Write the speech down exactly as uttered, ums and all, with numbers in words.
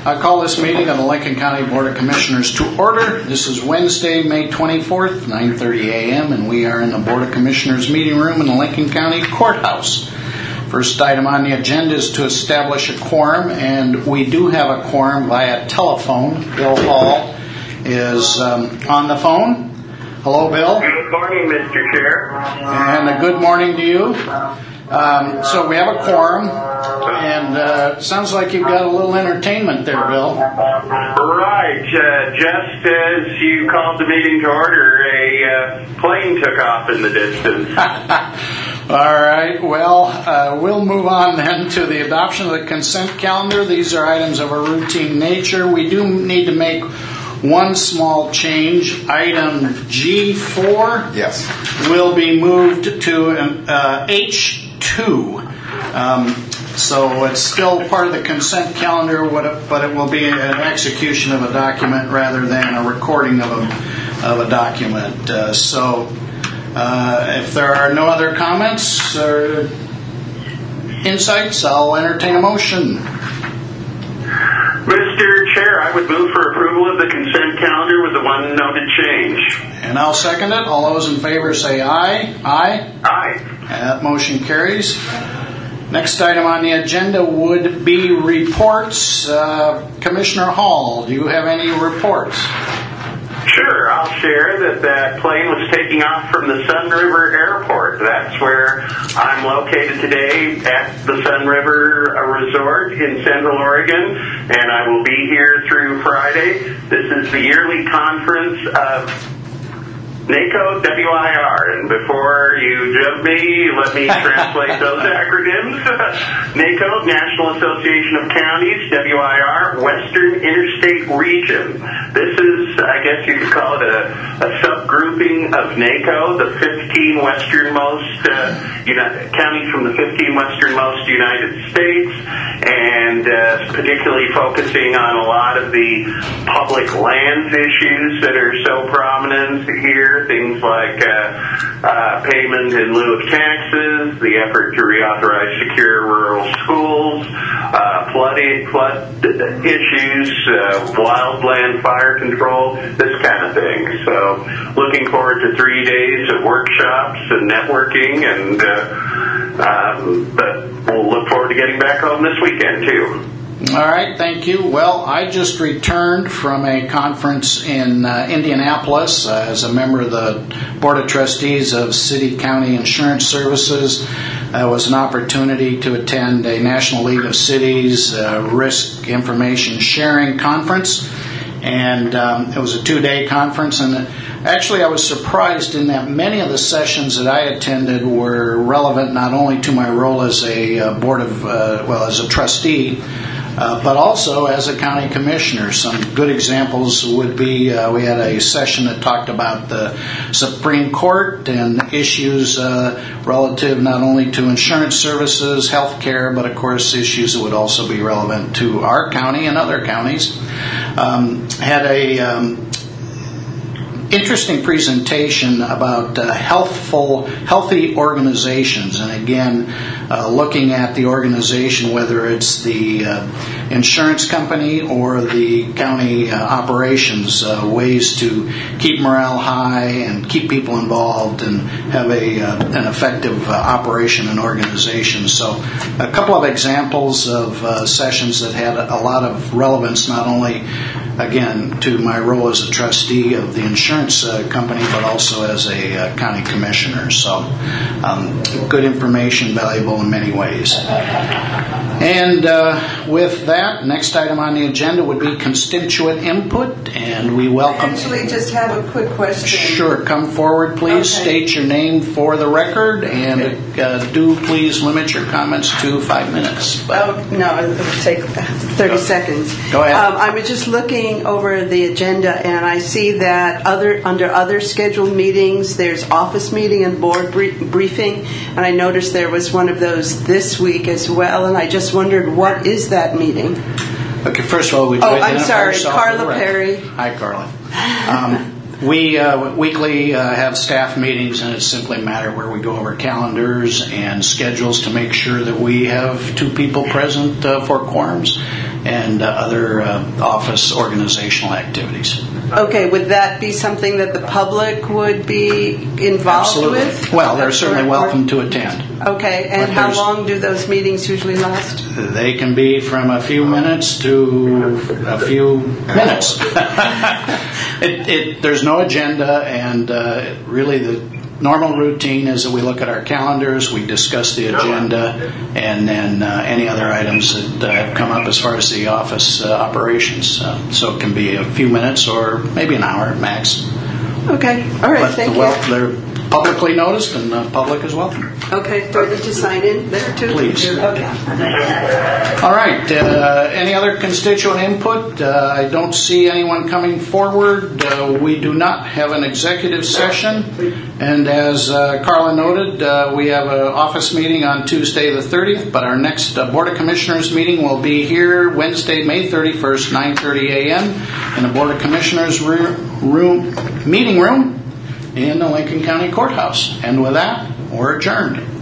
I call this meeting of the Lincoln County Board of Commissioners to order. This is Wednesday, May twenty-fourth, nine thirty a.m., and we are in the Board of Commissioners meeting room in the Lincoln County Courthouse. First item on the agenda is to establish a quorum, and we do have a quorum via telephone. Bill Hall is um, on the phone. Hello, Bill. Good morning, Mister Chair. And a good morning to you. Um, so we have a quorum, and uh, sounds like you've got a little entertainment there, Bill. Right. Uh, just as you called the meeting to order, a uh, plane took off in the distance. All right. Well, uh, we'll move on then to the adoption of the consent calendar. These are items of a routine nature. We do need to make one small change. Item G four yes. will be moved to uh, H two. Um, so it's still part of the consent calendar, but it will be an execution of a document rather than a recording of a, of a document. Uh, so uh, if there are no other comments or insights, I'll entertain a motion. Mister Chair, I would move for approval of the consent calendar with the one noted change. And I'll second it. All those in favor say aye. Aye. Aye. That motion carries. Next item on the agenda would be reports. Uh, Commissioner Hall, do you have any reports? Sure, I'll share that that plane was taking off from the Sun River Airport. That's where I'm located today at the Sun River Resort in Central Oregon, and I will be here through Friday. This is the yearly conference of NACO W I R, and before you jump me, let me translate those acronyms. NACO, National Association of Counties, W I R, Western Interstate Region. This is, I guess you could call it a, a subgrouping of NACO, the fifteen westernmost uh, United, counties from the fifteen westernmost United States, and uh, particularly focusing on a lot of the public lands issues that are so prominent here. Things like uh, uh, payment in lieu of taxes, the effort to reauthorize secure rural schools, uh, flood, flood issues, uh, wildland fire control, this kind of thing. So looking forward to three days of workshops and networking, and uh, um, but we'll look forward to getting back home this weekend too. All right, thank you. Well, I just returned from a conference in uh, Indianapolis uh, as a member of the Board of Trustees of City County Insurance Services. It was an opportunity to attend a National League of Cities uh, Risk Information Sharing Conference, and um, it was a two-day conference. And actually, I was surprised in that many of the sessions that I attended were relevant not only to my role as a uh, board of, uh, well, as a trustee, Uh, but also as a county commissioner. Some good examples would be uh, we had a session that talked about the Supreme Court and issues uh, relative not only to insurance services, health care, but of course issues that would also be relevant to our county and other counties. Um, had a um, interesting presentation about uh, healthful, healthy organizations, and again, uh, looking at the organization, whether it's the uh, insurance company or the county uh, operations, uh, ways to keep morale high and keep people involved and have a uh, an effective uh, operation and organization. So, a couple of examples of uh, sessions that had a lot of relevance, not only again to my role as a trustee of the insurance uh, company, but also as a uh, county commissioner. So um, good information, valuable in many ways. And uh, with that, next item on the agenda would be constituent input, and we welcome... Actually, just have a quick question. Sure, come forward, please. Okay. State your name for the record, and uh, do please limit your comments to five minutes. Oh, no, it'll take thirty seconds. Go ahead. Um, I was just looking over the agenda, and I see that other under other scheduled meetings, there's office meeting and board briefing, and I noticed there was one of those this week as well, and I just wondered, what is that meeting? Okay, first of all, we. Oh, I'm sorry, Carla Perry. Hi, Carla. Um, We uh, weekly uh, have staff meetings, and it's simply a matter where we go over calendars and schedules to make sure that we have two people present uh, for quorums. and uh, other uh, office organizational activities. Okay, would that be something that the public would be involved Absolutely. with? Well, they're certainly welcome to attend. Okay, and But how there's- long do those meetings usually last? They can be from a few minutes to a few minutes. it, it, there's no agenda, and uh, really the normal routine is that we look at our calendars, we discuss the agenda, and then uh, any other items that uh, have come up as far as the office uh, operations. Uh, so it can be a few minutes or maybe an hour max. Okay, all right, But thank well, you. they're publicly noticed, and the public is welcome. Okay, do I need to sign in there too? Please. Okay. All right. Uh, any other constituent input? Uh, I don't see anyone coming forward. Uh, we do not have an executive session. And as uh, Carla noted, uh, we have an office meeting on Tuesday the thirtieth, but our next uh, Board of Commissioners meeting will be here Wednesday, May thirty-first, nine thirty a.m. in the Board of Commissioners room, room meeting room in the Lincoln County Courthouse. And with that, we're adjourned.